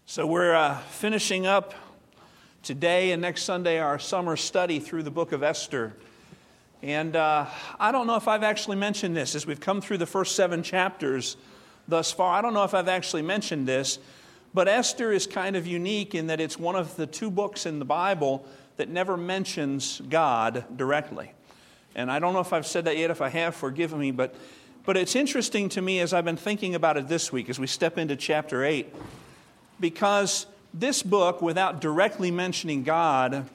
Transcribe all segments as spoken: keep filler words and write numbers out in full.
So we're uh, finishing up today and next Sunday our summer study through the book of Esther. And uh, I don't know if I've actually mentioned this as we've come through the first seven chapters thus far. I don't know if I've actually mentioned this, but Esther is kind of unique in that it's one of the two books in the Bible that never mentions God directly. And I don't know if I've said that yet. If I have, forgive me. But, but it's interesting to me as I've been thinking about it this week as we step into chapter eight. Because this book, without directly mentioning God,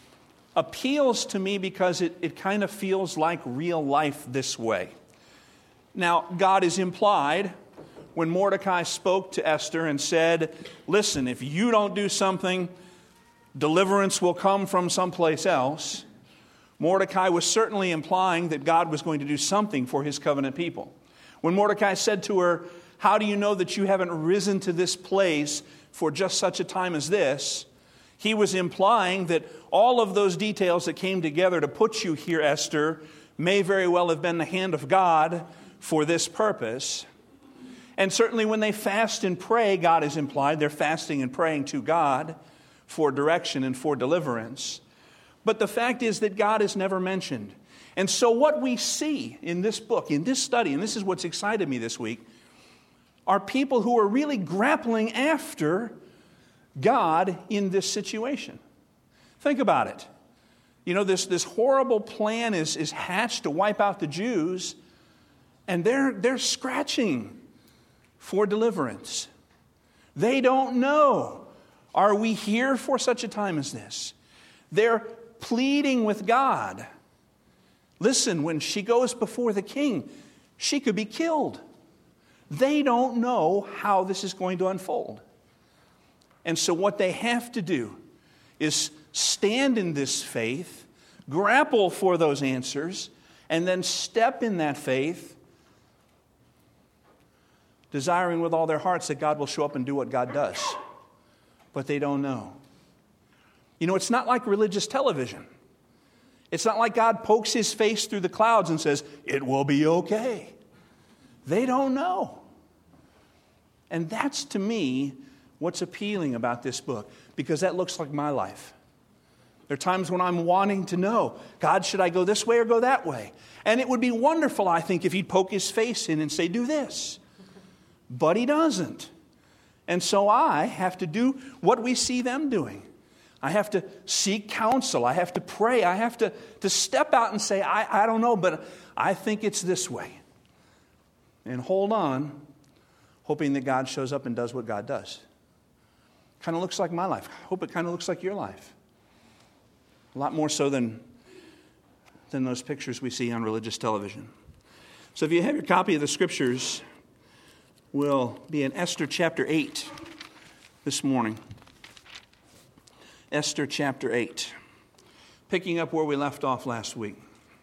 appeals to me because it, it kind of feels like real life this way. Now, God is implied when Mordecai spoke to Esther and said, listen, if you don't do something, deliverance will come from someplace else. Mordecai was certainly implying that God was going to do something for his covenant people. When Mordecai said to her, how do you know that you haven't risen to this place for just such a time as this? He was implying that all of those details that came together to put you here, Esther, may very well have been the hand of God for this purpose. And certainly when they fast and pray, God is implied. They're fasting and praying to God for direction and for deliverance. But the fact is that God is never mentioned. And so what we see in this book, in this study, and this is what's excited me this week, are people who are really grappling after God in this situation. Think about it. You know, this, this horrible plan is, is hatched to wipe out the Jews, and they're, they're scratching for deliverance. They don't know, are we here for such a time as this? They're pleading with God. Listen, when she goes before the king, she could be killed. They don't know how this is going to unfold. And so what they have to do is stand in this faith, grapple for those answers, and then step in that faith, desiring with all their hearts that God will show up and do what God does. But they don't know. You know, it's not like religious television. It's not like God pokes his face through the clouds and says, it will be okay. They don't know. And that's, to me, what's appealing about this book, because that looks like my life. There are times when I'm wanting to know, God, should I go this way or go that way? And it would be wonderful, I think, if he'd poke his face in and say, do this. But he doesn't. And so I have to do what we see them doing. I have to seek counsel. I have to pray. I have to, to step out and say, I, I don't know, but I think it's this way. And hold on, hoping that God shows up and does what God does. Kind of looks like my life. I hope it kind of looks like your life. A lot more so than, than those pictures we see on religious television. So if you have your copy of the Scriptures, we'll be in Esther chapter eight this morning. Esther chapter eight. Picking up where we left off last week.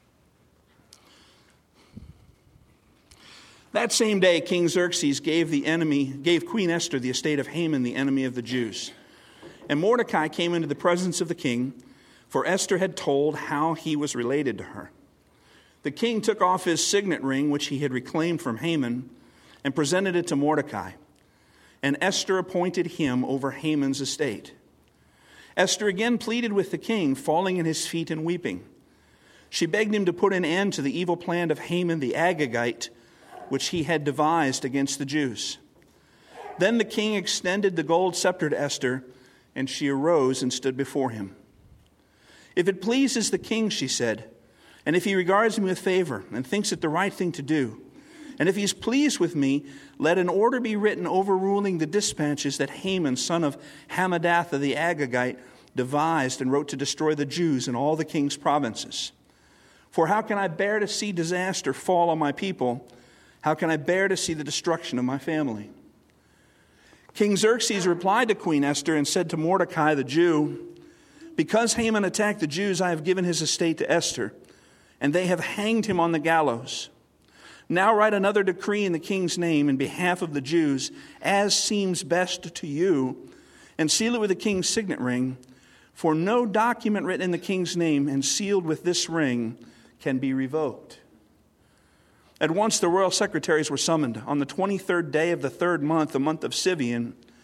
That same day, King Xerxes gave the enemy, gave Queen Esther the estate of Haman, the enemy of the Jews. And Mordecai came into the presence of the king, for Esther had told how he was related to her. The king took off his signet ring, which he had reclaimed from Haman, and presented it to Mordecai. And Esther appointed him over Haman's estate. Esther again pleaded with the king, falling at his feet and weeping. She begged him to put an end to the evil plan of Haman the Agagite, which he had devised against the Jews. Then the king extended the gold scepter to Esther, and she arose and stood before him. If it pleases the king, she said, and if he regards me with favor and thinks it the right thing to do, and if he is pleased with me, let an order be written overruling the dispatches that Haman, son of Hammedatha the Agagite, devised and wrote to destroy the Jews in all the king's provinces. For how can I bear to see disaster fall on my people? How can I bear to see the destruction of my family? King Xerxes replied to Queen Esther and said to Mordecai the Jew, because Haman attacked the Jews, I have given his estate to Esther, and they have hanged him on the gallows. Now write another decree in the king's name in behalf of the Jews, as seems best to you, and seal it with the king's signet ring, for no document written in the king's name and sealed with this ring can be revoked. At once the royal secretaries were summoned. On the twenty-third day of the third month, the month of Sivian,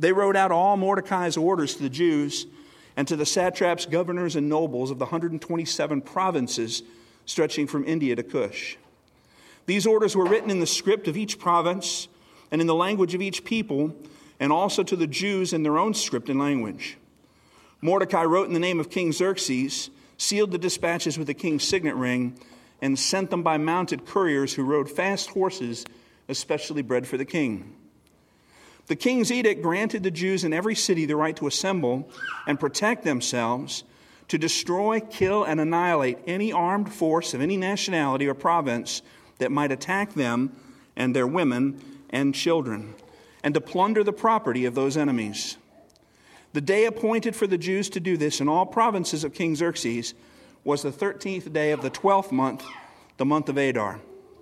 They wrote out all Mordecai's orders to the Jews and to the satraps, governors, and nobles of the one hundred twenty-seven provinces stretching from India to Cush. These orders were written in the script of each province and in the language of each people, and also to the Jews in their own script and language. Mordecai wrote in the name of King Xerxes, sealed the dispatches with the king's signet ring, and sent them by mounted couriers who rode fast horses, especially bred for the king. The king's edict granted the Jews in every city the right to assemble and protect themselves, to destroy, kill, and annihilate any armed force of any nationality or province that might attack them and their women and children, and to plunder the property of those enemies. The day appointed for the Jews to do this in all provinces of King Xerxes was the thirteenth day of the twelfth month, the month of Adar.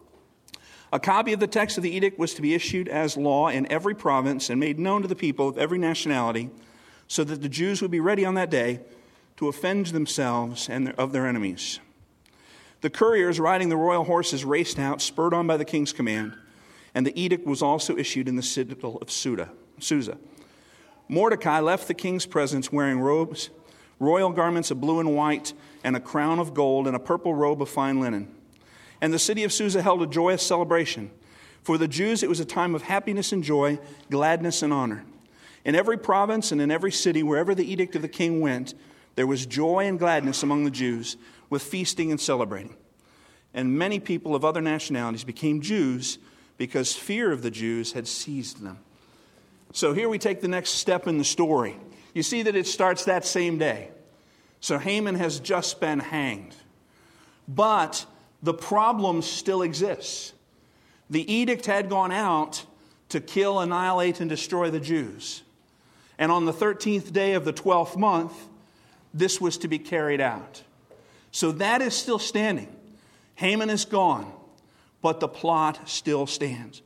A copy of the text of the edict was to be issued as law in every province and made known to the people of every nationality, so that the Jews would be ready on that day to avenge themselves and of their enemies. The couriers riding the royal horses raced out, spurred on by the king's command, and the edict was also issued in the citadel of Susa. Mordecai left the king's presence wearing robes, royal garments of blue and white, and a crown of gold, and a purple robe of fine linen. And the city of Susa held a joyous celebration. For the Jews, it was a time of happiness and joy, gladness and honor. In every province and in every city, wherever the edict of the king went, there was joy and gladness among the Jews, with feasting and celebrating. And many people of other nationalities became Jews because fear of the Jews had seized them. So here we take the next step in the story. You see that it starts that same day. So Haman has just been hanged. But the problem still exists. The edict had gone out to kill, annihilate, and destroy the Jews. And on the thirteenth day of the twelfth month, this was to be carried out. So that is still standing. Haman is gone, but the plot still stands.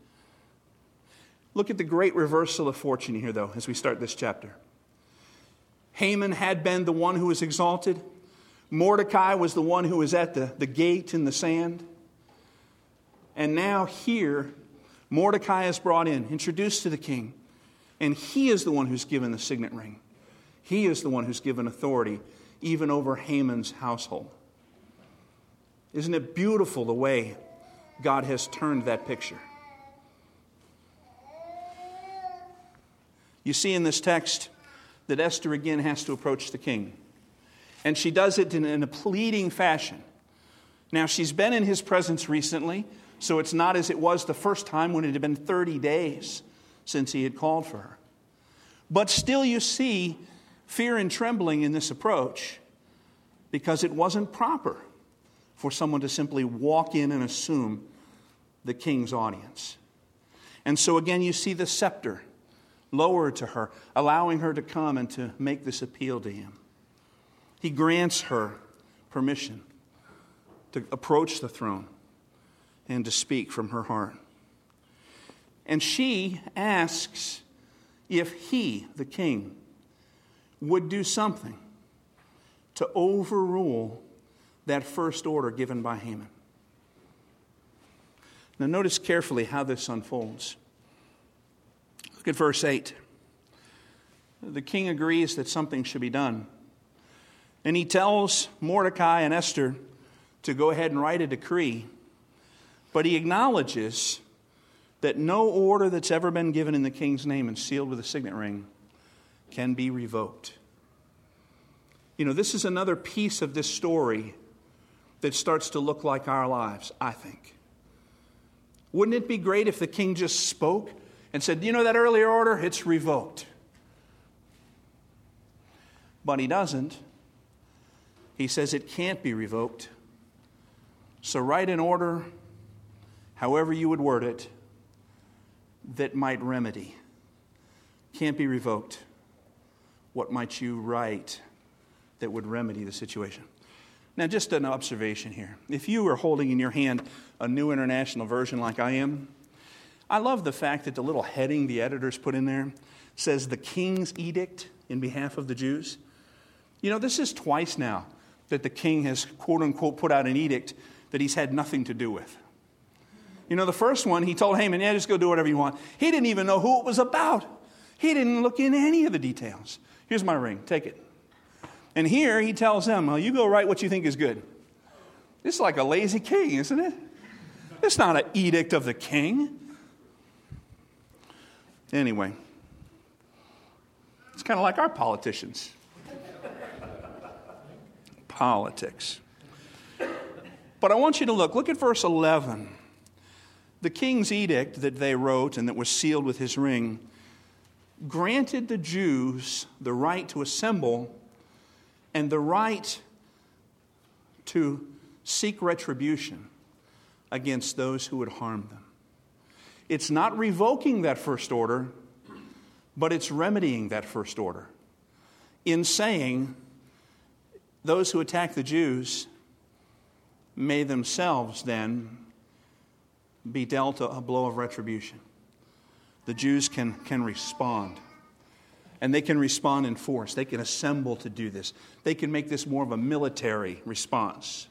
Look at the great reversal of fortune here, though, as we start this chapter. Haman had been the one who was exalted. Mordecai was the one who was at the, the gate in the sand. And now here, Mordecai is brought in, introduced to the king. And he is the one who's given the signet ring. He is the one who's given authority even over Haman's household. Isn't it beautiful the way God has turned that picture? You see in this text that Esther again has to approach the king. And she does it in, in a pleading fashion. Now, she's been in his presence recently, so it's not as it was the first time when it had been thirty days since he had called for her. But still you see fear and trembling in this approach, because it wasn't proper for someone to simply walk in and assume the king's audience. And so again you see the scepter lowered to her, allowing her to come and to make this appeal to him. He grants her permission to approach the throne and to speak from her heart. And she asks if he, the king, would do something to overrule that first order given by Haman. Now notice carefully how this unfolds. Look at verse eight. The king agrees that something should be done. And he tells Mordecai and Esther to go ahead and write a decree. But he acknowledges that no order that's ever been given in the king's name and sealed with a signet ring can be revoked. You know, this is another piece of this story that starts to look like our lives, I think. Wouldn't it be great if the king just spoke and said, you know that earlier order, it's revoked. But he doesn't. He says it can't be revoked. So write an order, however you would word it, that might remedy. Can't be revoked. What might you write that would remedy the situation? Now, just an observation here. If you were holding in your hand a New International Version like I am, I love the fact that the little heading the editors put in there says the king's edict in behalf of the Jews. You know, this is twice now that the king has, quote unquote, put out an edict that he's had nothing to do with. You know, the first one, he told Haman, yeah, just go do whatever you want. He didn't even know who it was about. He didn't look into any of the details. Here's my ring. Take it. And here he tells them, well, you go write what you think is good. This is like a lazy king, isn't it? It's not an edict of the king. Anyway, it's kind of like our politicians. Politics. But I want you to look. Look at verse eleven. The king's edict that they wrote and that was sealed with his ring granted the Jews the right to assemble and the right to seek retribution against those who would harm them. It's not revoking that first order, but it's remedying that first order in saying those who attack the Jews may themselves then be dealt a blow of retribution. The Jews can, can respond. And they can respond in force. They can assemble to do this. They can make this more of a military response.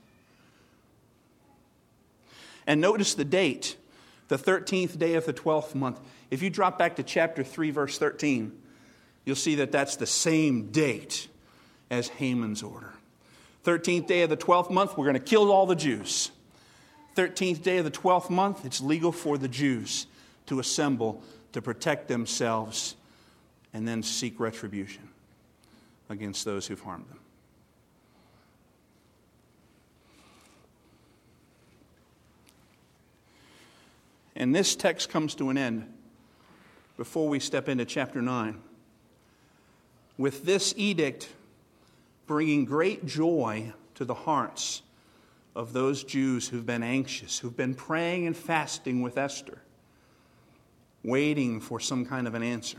And notice the date, the thirteenth day of the twelfth month. If you drop back to chapter three, verse thirteen, you'll see that that's the same date as Haman's order. thirteenth day of the twelfth month, we're going to kill all the Jews. thirteenth day of the twelfth month, it's legal for the Jews to assemble to protect themselves and then seek retribution against those who've harmed them. And this text comes to an end before we step into chapter nine, with this edict bringing great joy to the hearts of those Jews who've been anxious, who've been praying and fasting with Esther, waiting for some kind of an answer.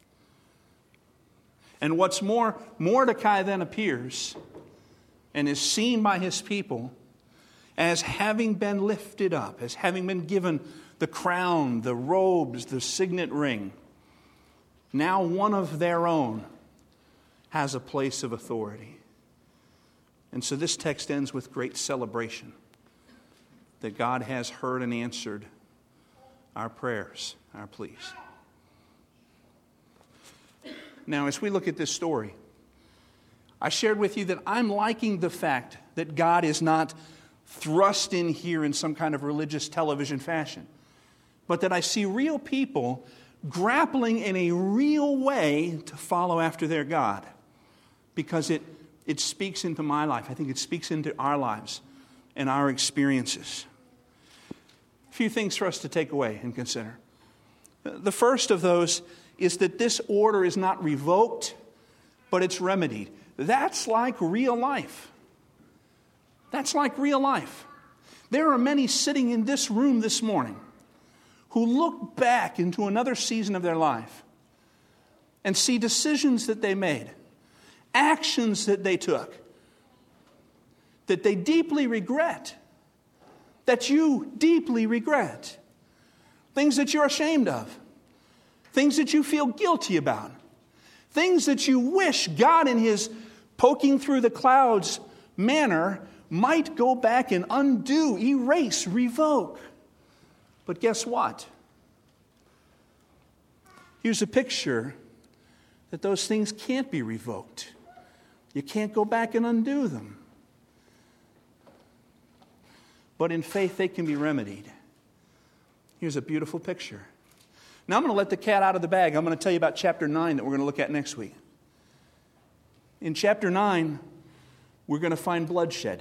And what's more, Mordecai then appears and is seen by his people as having been lifted up, as having been given the crown, the robes, the signet ring. Now one of their own has a place of authority. And so this text ends with great celebration that God has heard and answered our prayers, our pleas. Now, as we look at this story, I shared with you that I'm liking the fact that God is not thrust in here in some kind of religious television fashion, but that I see real people grappling in a real way to follow after their God, because it, it speaks into my life. I think it speaks into our lives and our experiences. A few things for us to take away and consider. The first of those is that this order is not revoked, but it's remedied. That's like real life. That's like real life. There are many sitting in this room this morning who look back into another season of their life and see decisions that they made, actions that they took, that they deeply regret, that you deeply regret, things that you're ashamed of, things that you feel guilty about, things that you wish God in His poking through the clouds manner might go back and undo, erase, revoke. But guess what? Here's a picture that those things can't be revoked. You can't go back and undo them. But in faith, they can be remedied. Here's a beautiful picture. Now I'm going to let the cat out of the bag. I'm going to tell you about chapter nine that we're going to look at next week. In chapter nine, we're going to find bloodshed.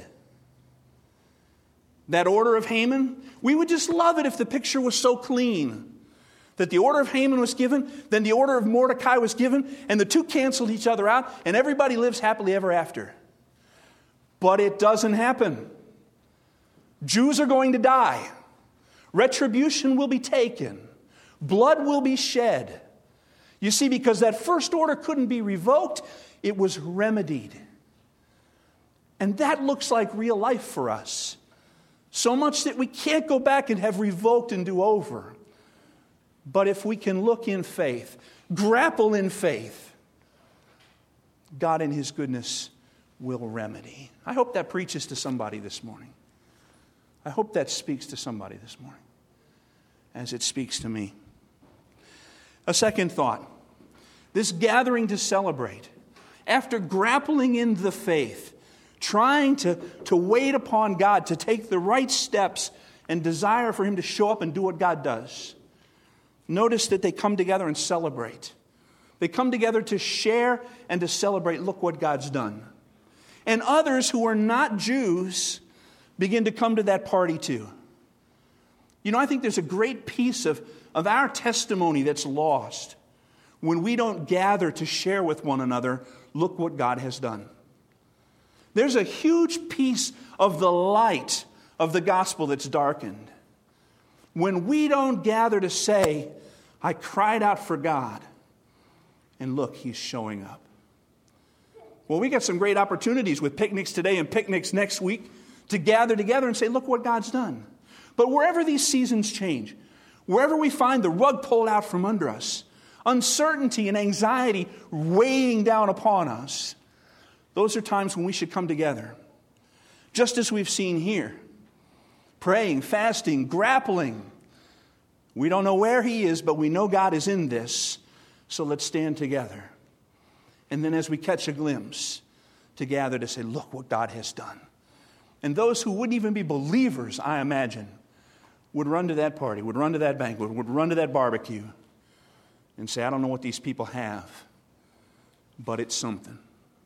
That order of Haman, we would just love it if the picture was so clean. That the order of Haman was given, then the order of Mordecai was given, and the two canceled each other out, and everybody lives happily ever after. But it doesn't happen. Jews are going to die. Retribution will be taken. Blood will be shed. You see, because that first order couldn't be revoked, it was remedied. And that looks like real life for us. So much that we can't go back and have revoked and do over. But if we can look in faith, grapple in faith, God in His goodness will remedy. I hope that preaches to somebody this morning. I hope that speaks to somebody this morning, as it speaks to me. A second thought. this gathering to celebrate, after grappling in the faith, trying to, to wait upon God, to take the right steps and desire for Him to show up and do what God does, notice that they come together and celebrate. They come together to share and to celebrate, look what God's done. And others who are not Jews begin to come to that party too. You know, I think there's a great piece of, of our testimony that's lost when we don't gather to share with one another, look what God has done. There's a huge piece of the light of the gospel that's darkened when we don't gather to say, I cried out for God, and look, He's showing up. Well, we got some great opportunities with picnics today and picnics next week to gather together and say, look what God's done. But wherever these seasons change, wherever we find the rug pulled out from under us, uncertainty and anxiety weighing down upon us, those are times when we should come together. Just as we've seen here, praying, fasting, grappling. We don't know where He is, but we know God is in this. So let's stand together. And then as we catch a glimpse, to gather to say, look what God has done. And those who wouldn't even be believers, I imagine, would run to that party, would run to that banquet, would run to that barbecue and say, I don't know what these people have, but it's something.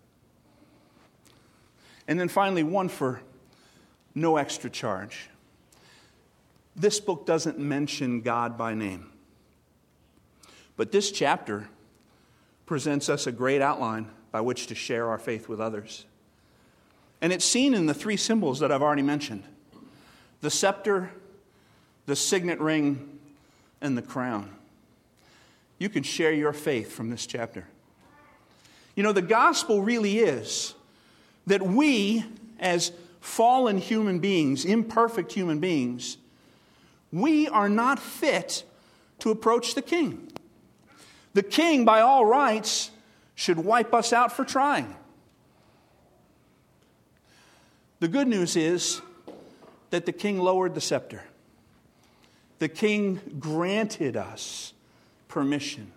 And then finally, one for no extra charge. This book doesn't mention God by name. But this chapter presents us a great outline by which to share our faith with others. And it's seen in the three symbols that I've already mentioned. The scepter, the signet ring, and the crown. You can share your faith from this chapter. You know, the gospel really is that we, as fallen human beings, imperfect human beings, we are not fit to approach the King. The King, by all rights, should wipe us out for trying. The good news is that the King lowered the scepter. The King granted us permission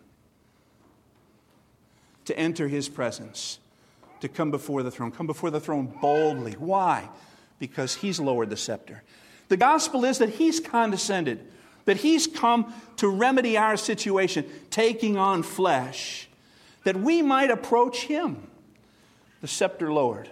to enter His presence, to come before the throne. Come before the throne boldly. Why? Because He's lowered the scepter. The gospel is that He's condescended, that He's come to remedy our situation, taking on flesh, that we might approach Him. The scepter lowered.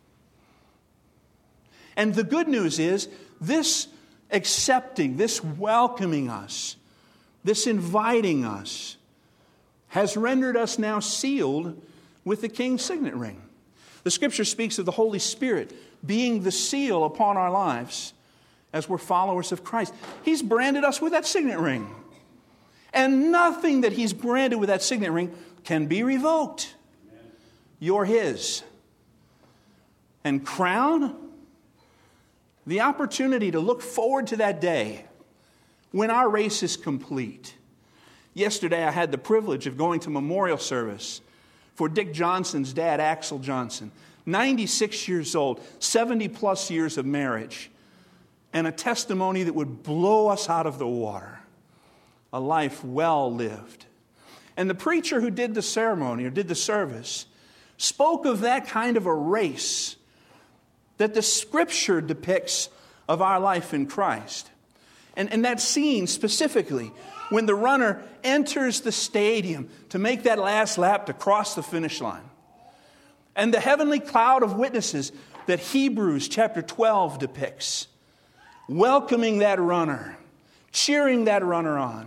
And the good news is, this accepting, this welcoming us, this inviting us, has rendered us now sealed with the King's signet ring. The Scripture speaks of the Holy Spirit being the seal upon our lives as we're followers of Christ. He's branded us with that signet ring. And nothing that He's branded with that signet ring can be revoked. You're His. And crown, the opportunity to look forward to that day when our race is complete. Yesterday I had the privilege of going to memorial service for Dick Johnson's dad, Axel Johnson. ninety-six years old, seventy plus years of marriage, and a testimony that would blow us out of the water. A life well lived. And the preacher who did the ceremony or did the service spoke of that kind of a race that the Scripture depicts of our life in Christ. And, and that scene specifically, when the runner enters the stadium to make that last lap to cross the finish line. And the heavenly cloud of witnesses that Hebrews chapter twelve depicts, welcoming that runner, cheering that runner on.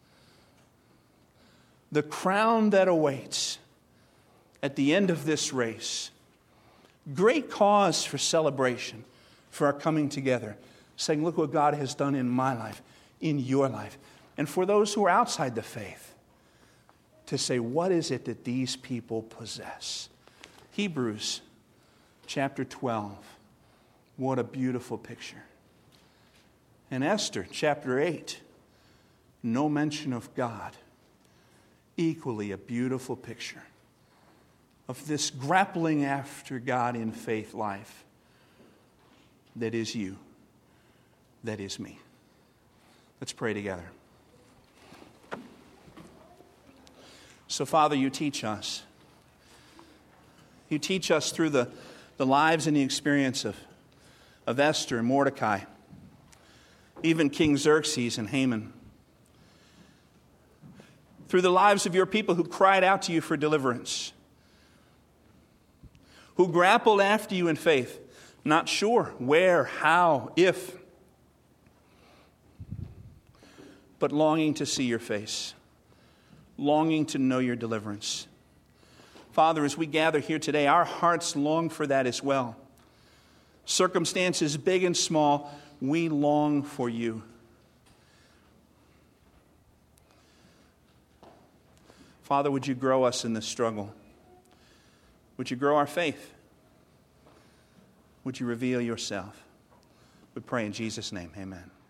The crown that awaits at the end of this race. Great cause for celebration for our coming together. Saying, look what God has done in my life, in your life. And for those who are outside the faith, to say, what is it that these people possess? Hebrews chapter twelve. What a beautiful picture. And Esther chapter eight. No mention of God. Equally a beautiful picture of this grappling after God in faith life that is you, that is me. Let's pray together. So, Father, you teach us. You teach us through the, the lives and the experience of, of Esther and Mordecai, even King Xerxes and Haman. Through the lives of your people who cried out to you for deliverance, who grappled after you in faith, not sure where, how, if, but longing to see your face, longing to know your deliverance. Father, as we gather here today, our hearts long for that as well. Circumstances big and small, we long for you. Father, would you grow us in this struggle? Would you grow our faith? Would you reveal yourself? We pray in Jesus' name, amen.